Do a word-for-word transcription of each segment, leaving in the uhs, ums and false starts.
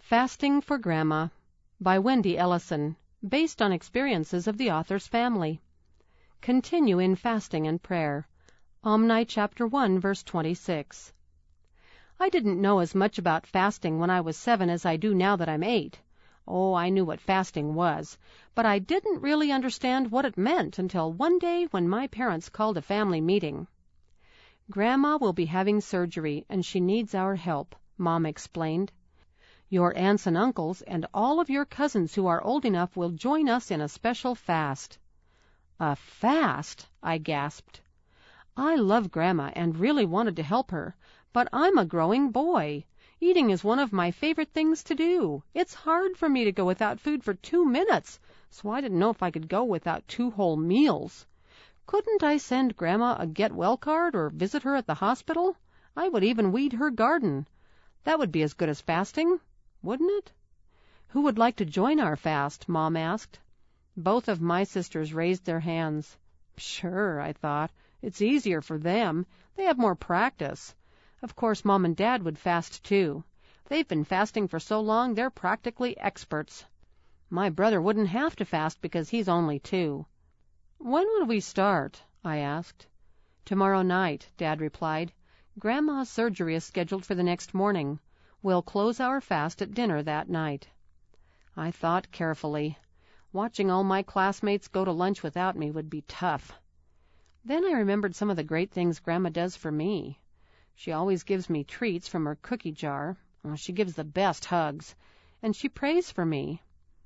Fasting for Grandma by Wendy Ellison, based on experiences of the author's family. Continue in fasting and prayer. Omni chapter one, verse twenty-six. I didn't know as much about fasting when I was seven as I do now that I'm eight. Oh, I knew what fasting was, but I didn't really understand what it meant until one day when my parents called a family meeting. Grandma will be having surgery, and she needs our help, Mom explained. Your aunts and uncles and all of your cousins who are old enough will join us in a special fast. A fast? I gasped. I love Grandma and really wanted to help her, but I'm a growing boy. Eating is one of my favorite things to do. It's hard for me to go without food for two minutes, so I didn't know if I could go without two whole meals. Couldn't I send Grandma a get-well card or visit her at the hospital? I would even weed her garden. That would be as good as fasting, wouldn't it? Who would like to join our fast? Mom asked. Both of my sisters raised their hands. Sure, I thought. It's easier for them. They have more practice. Of course, Mom and Dad would fast, too. They've been fasting for so long, they're practically experts. My brother wouldn't have to fast because he's only two. When would we start? I asked. Tomorrow night, Dad replied. Grandma's surgery is scheduled for the next morning. We'll close our fast at dinner that night. I thought carefully. Watching all my classmates go to lunch without me would be tough. Then I remembered some of the great things Grandma does for me. She always gives me treats from her cookie jar. Oh, she gives the best hugs. And she prays for me.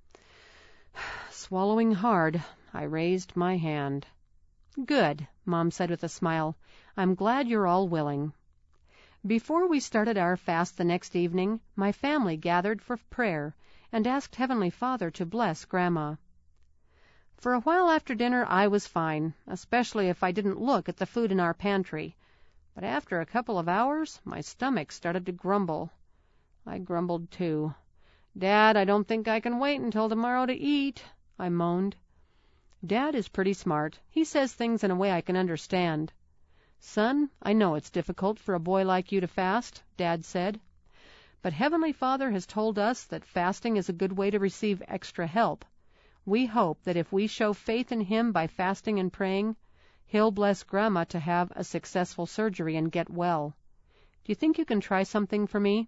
Swallowing hard, I raised my hand. Good, Mom said with a smile. I'm glad you're all willing. Before we started our fast the next evening, my family gathered for prayer and asked Heavenly Father to bless Grandma. For a while after dinner I was fine, especially if I didn't look at the food in our pantry. But after a couple of hours, my stomach started to grumble. I grumbled too. Dad, I don't think I can wait until tomorrow to eat, I moaned. Dad is pretty smart. He says things in a way I can understand. Son, I know it's difficult for a boy like you to fast, Dad said. But Heavenly Father has told us that fasting is a good way to receive extra help. We hope that if we show faith in Him by fasting and praying, He'll bless Grandma to have a successful surgery and get well. Do you think you can try something for me?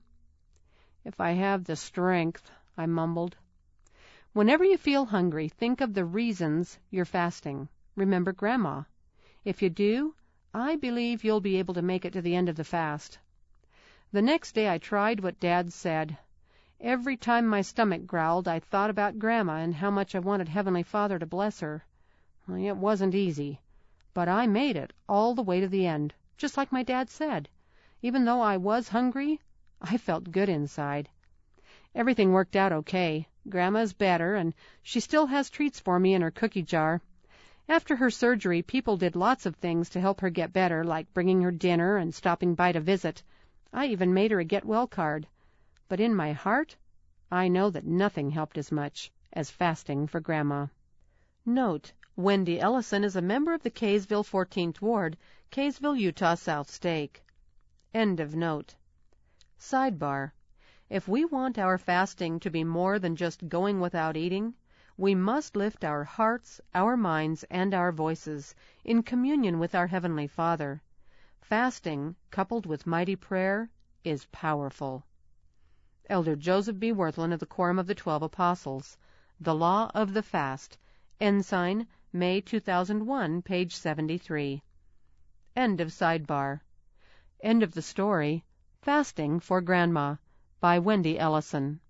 If I have the strength, I mumbled. Whenever you feel hungry, think of the reasons you're fasting. Remember Grandma. If you do, I believe you'll be able to make it to the end of the fast. The next day I tried what Dad said. Every time my stomach growled, I thought about Grandma and how much I wanted Heavenly Father to bless her. It wasn't easy, but I made it all the way to the end, just like my dad said. Even though I was hungry, I felt good inside. Everything worked out okay. Grandma's better, and she still has treats for me in her cookie jar. After her surgery, people did lots of things to help her get better, like bringing her dinner and stopping by to visit. I even made her a get-well card. But in my heart, I know that nothing helped as much as fasting for Grandma. Note, Wendy Ellison is a member of the Kaysville fourteenth Ward, Kaysville, Utah South Stake. End of note. Sidebar. If we want our fasting to be more than just going without eating, we must lift our hearts, our minds, and our voices in communion with our Heavenly Father. Fasting, coupled with mighty prayer, is powerful. Elder Joseph B. Wirthlin of the Quorum of the Twelve Apostles. The Law of the Fast. Ensign, May two thousand one, page seventy-three. End of sidebar. End of the story, Fasting for Grandma, by Wendy Ellison.